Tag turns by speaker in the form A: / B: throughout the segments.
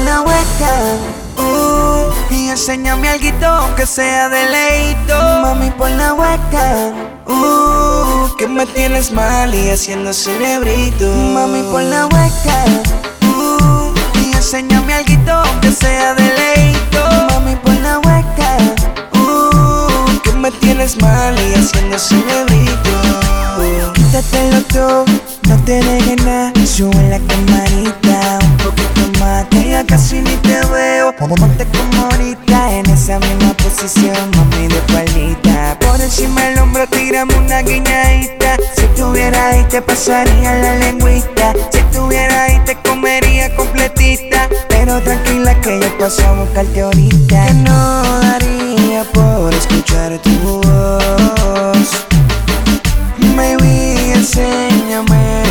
A: la hueca. Y enséñame alguito que sea de leíto. Mami, por la hueca. Que me tienes mal y haciendo cerebrito. Mami, por la hueca. Y enséñame alguito que sea de leíto. Mami, por la hueca. Que me tienes mal y haciendo cerebrito. Quítatelo todo, no te dejes nada. Sube la camarita un poquito más, que ya casi ni te veo. Ponte como ahorita en esa misma posición, mami, de espaldita. Por encima del hombro tírame una guiñadita. Si estuvieras ahí te pasaría la lengüita. Si estuvieras ahí te comería completita. Pero tranquila que yo paso a buscarte ahorita. Que no daría por escuchar tu voz. Baby, enséñame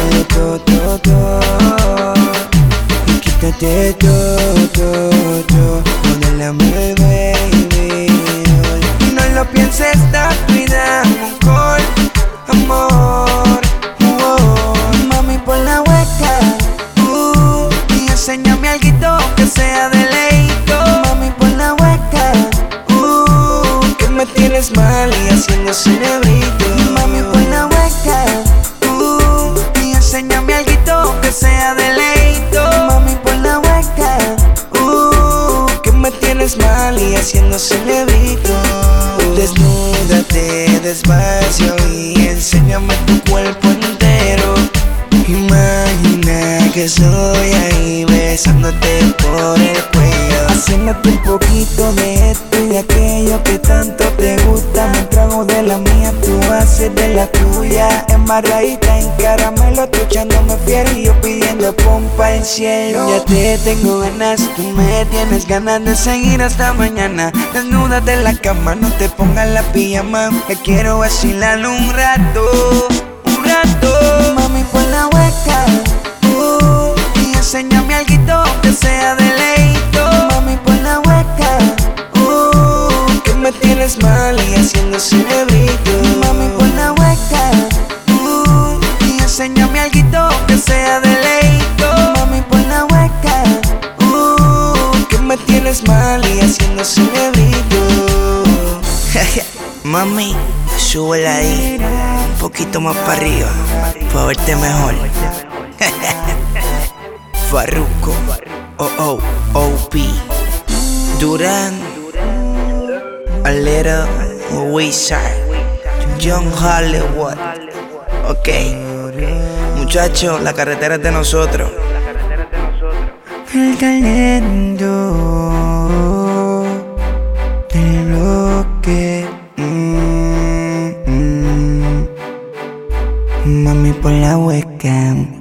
A: todo. Y quítate todo. Modélame, baby. Y no lo pienses, dame un call, amor. Mami, por la hueca. Y enséñame alguito que sea de leíto. Mami, por la hueca. Que me tienes mal y haciendo cerebrito. Mami, por la hueca. Y enséñame alguito que sea de leíto. Mami, por la hueca. Que me tienes mal y haciendo cerebrito. Desnúdate despacio y enséñame tu cuerpo entero. Imagina que soy ahí besándote por el cuello, haciéndote un poquito de esto y de aquello que tanto te gusta. Me trago de la mía, tú haces de la tuya. Embarradita en caramelo, tú echándome fiel y yo pidiendo pompa en cielo. Ya te tengo ganas, tú me tienes ganas de seguir hasta mañana. Desnúdate en la cama, no te pongas la pijama, que quiero vacilar un rato. Mami, por la hueca. Y enséñame alguito que sea de leíto. Mami, por la hueca. Que me tienes mal y haciendo cerebrito. Mami, por la hueca. Y enséñame alguito que sea de leíto. Mami, por la hueca. Que me tienes mal y haciendo cerebrito. Mami, súbela ahí un poquito más para arriba, para verte mejor. Farruko, OP, Duran, A Little Wizard, Young Hollywood. Ok, muchachos, la carretera es de nosotros. El talento del bloque. Mami, por la hueca.